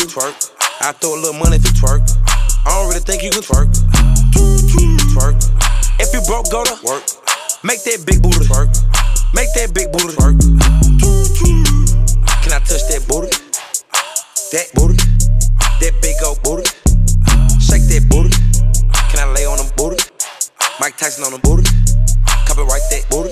twerk. I throw a little money if you twerk. I don't really think you can twerk. Twerk. If you broke, go to work. Make that big booty twerk. Make that big booty twerk. Can I touch that booty? That booty. That big old booty. Shake that booty. Can I lay on them booty? Mike Tyson on the booty. Copyright that booty.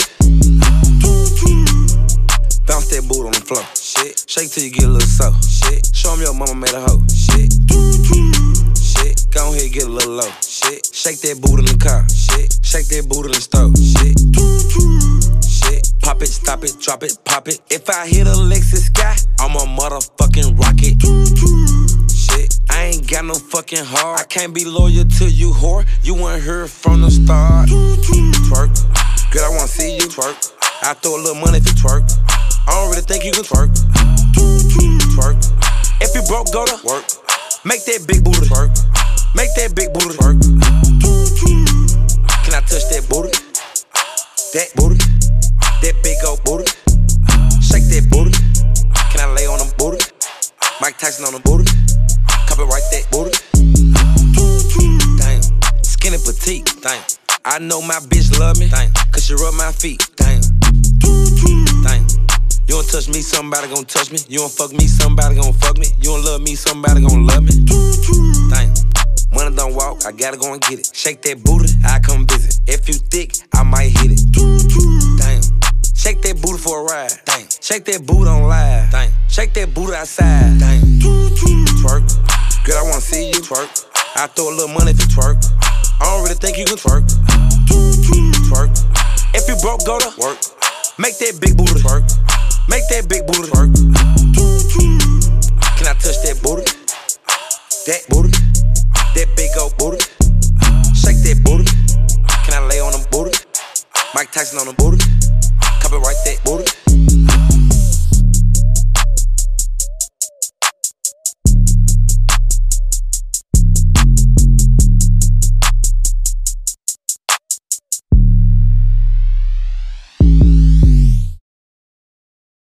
Bounce that booty on the floor. Shit. Shake till you get a little soft. Shit. Show 'em your mama made a hoe. Shit. Shit. Go ahead, get a little low. Shit. Shake that booty in the car. Shit. Shake that booty in the stove. Shit. Shit. Pop it, stop it, drop it, pop it. If I hit a Lexus sky, I'm a motherfucking rocket. Shit. I ain't got no fucking heart. I can't be loyal to you, whore. You weren't here from the start. Twerk. Girl, I wanna see you twerk. I throw a little money if you twerk. I don't really think you can twerk. Twerk. If you broke, go to work. Make that big booty twerk. Make that big booty twerk. Can I touch that booty? That booty. That big old booty. Shake that booty. Can I lay on them booty? Mike Tyson on the booty. Copyright that booty. Damn. Skinny petite. Damn. I know my bitch love me. Damn. Cause she rub my feet. Damn. Damn. You don't touch me, somebody gon' touch me. You don't fuck me, somebody gon' fuck me. You don't love me, somebody gon' love me. Damn. Money don't walk, I gotta go and get it. Shake that booty, I come visit. If you thick, I might hit it. Damn. Shake that booty for a ride. Damn. Shake that booty on live. Damn. Shake that booty outside. Damn. Twerk. Girl, I wanna see you twerk. I throw a little money if you twerk. I don't really think you can twerk. Twerk. If you broke, go to work. Make that big booty twerk. Make that big booty twerk. Can I touch that booty? That booty. That big old booty. Shake that booty. Can I lay on them booty? Mike Tyson on the booty. Copyright that booty.